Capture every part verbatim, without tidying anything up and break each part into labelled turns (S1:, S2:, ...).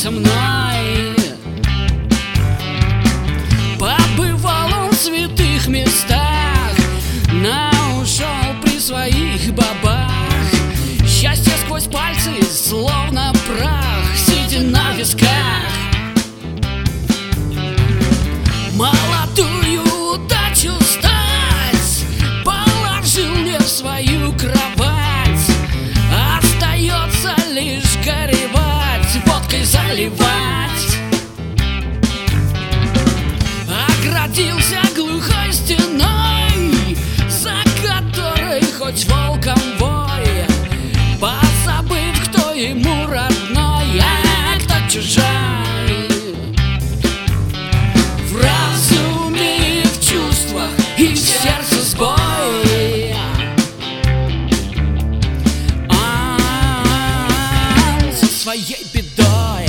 S1: со мной. Побывал он в святых местах, но ушел при своих бабах. Счастье сквозь пальцы, словно прах, сидя на висках. Молодую удачу стать положил мне в свою кровать. Остается лишь горевать, водкой заливать. Оградился глухой стеной, за которой хоть волком вой, позабыв, кто ему родной, а кто чужой. В разуме и в чувствах, и в сердце сбой. А-а-а, со своей бедой.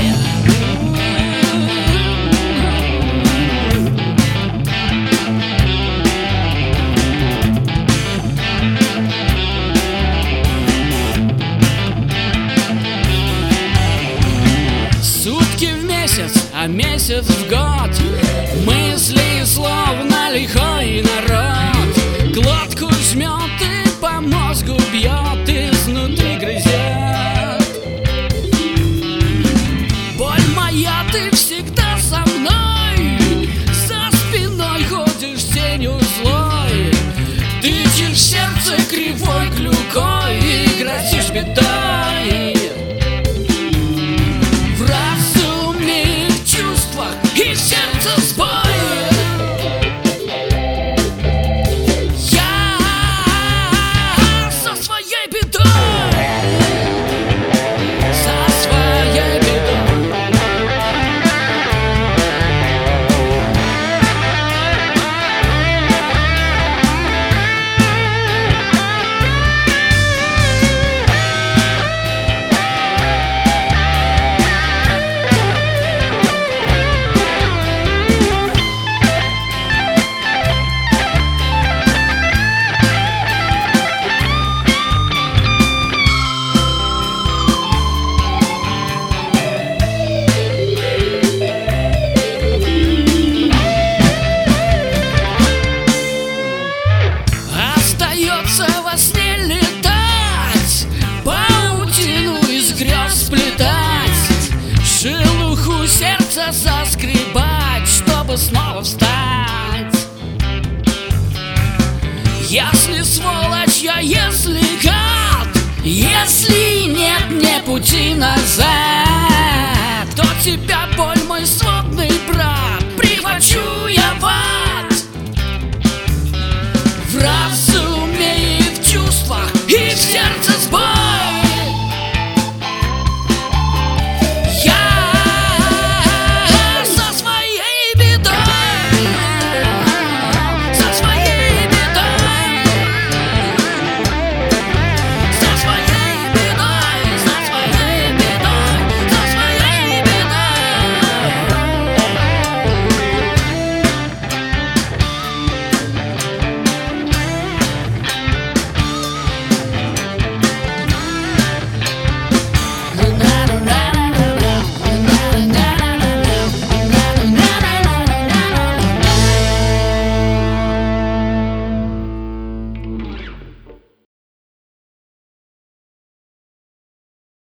S1: Сутки в месяц, а месяц в год, мысли словно лихой народ. Глотку жмет и по мозгу бьет, изнутри грызет. Боль моя, ты всегда со мной, за спиной ходишь тенью злой. Тычешь сердце кривой клюкой и грозишь бедой. И в сердце сбой. Я со своей бедой, со своей бедой. Во сне летать, паутину из грез сплетать, шелуху сердца соскребать, чтобы снова встать. Если сволочь я, если гад, если нет мне пути назад, то тебя, боль, мой сводный